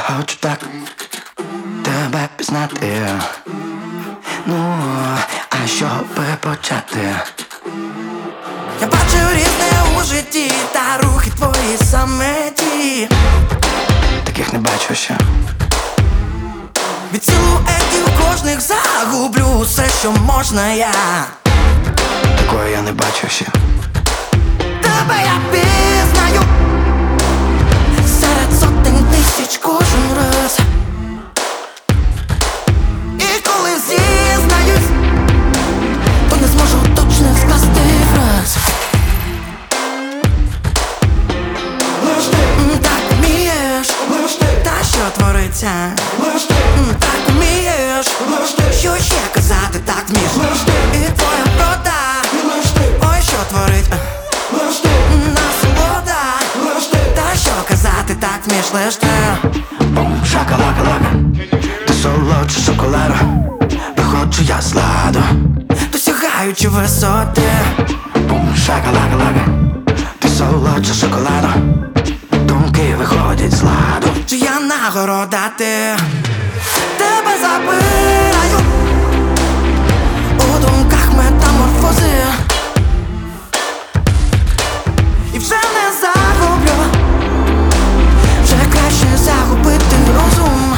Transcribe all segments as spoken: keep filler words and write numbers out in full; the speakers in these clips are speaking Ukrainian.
хочу так тебе пізнати. Ну, а що би почати? Я бачу різне у житті, та рухи твої саме ті. Таких не бачу ще. Від силуетів кожних загублю все, що можна я. Такої я не бачу ще. Тебе я пізнаю серед сотень тисяч кожен раз. І коли зізнаюсь, то не зможу точно скласти фраз. Лиш ти, так вмієш, лиш ти, та що твориться? лиш ти, Так вмієш, лиш ти, що ще казати, так вмієш. лиш ти, І твоя врода, лиш ти, ой, що творить лиш ти, насолода. лиш ти. Та що казати, так вмієш лиш ти. Бум, шакалака-лака, ти солодше шоколаду. Виходжу я з ладу. Досягаючи висоти. Бум, шакалака-лака, ти солодше шоколаду. Думки виходять з ладу. Чи я нагорода ти? Тебе забираю у думках метаморфози. І вже не загублю, вже краще загубити розум.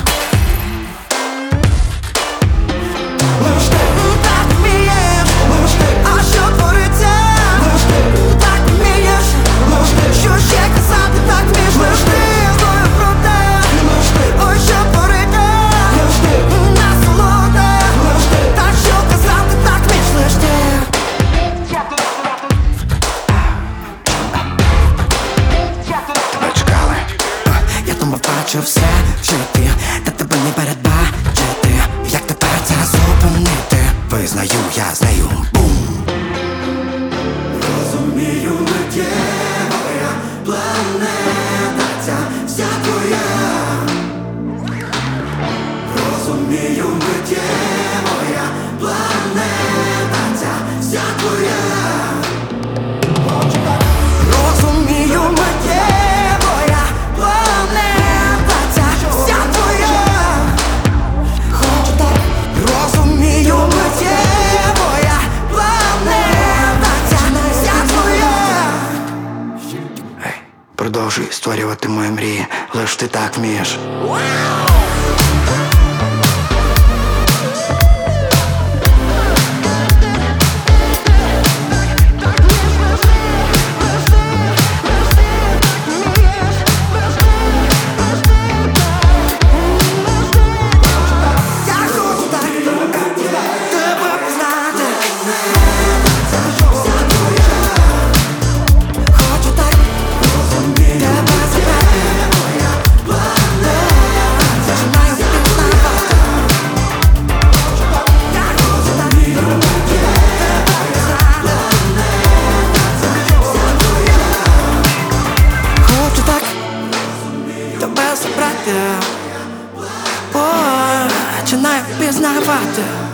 Лиш ти, Так вмієш, лиш ти, а що твориться? лиш ти, Так вмієш, лиш ти, що ще казати, так вмієш лиш ти. Знаю про те, лиш ти, ой, що твориться? лиш ти, Насолода. лиш ти. Та що казати, так вмієш лиш ти. Тебе чекали. Я думав, бачу все в житті, та тебе не передбачити. Як тепер це зупинити? Визнаю, я з нею. Бум. Розумію, миттєва моя планета ця вся твоя. Розумію, миттєва моя планета ця вся твоя. Розумію, миттєва планета ця вся твоя. Хочу так. Розумію, миттєва планета ця вся твоя. Ей, продовжуй створювати мої мрії, лиш ти так вмієш. Я хочу так тебе пізнати. Хочу так тебе забрати. Починаю пізнавати. Я хочу так тебе пізнати. Хочу так тебе забрати. Починаю пізнавати.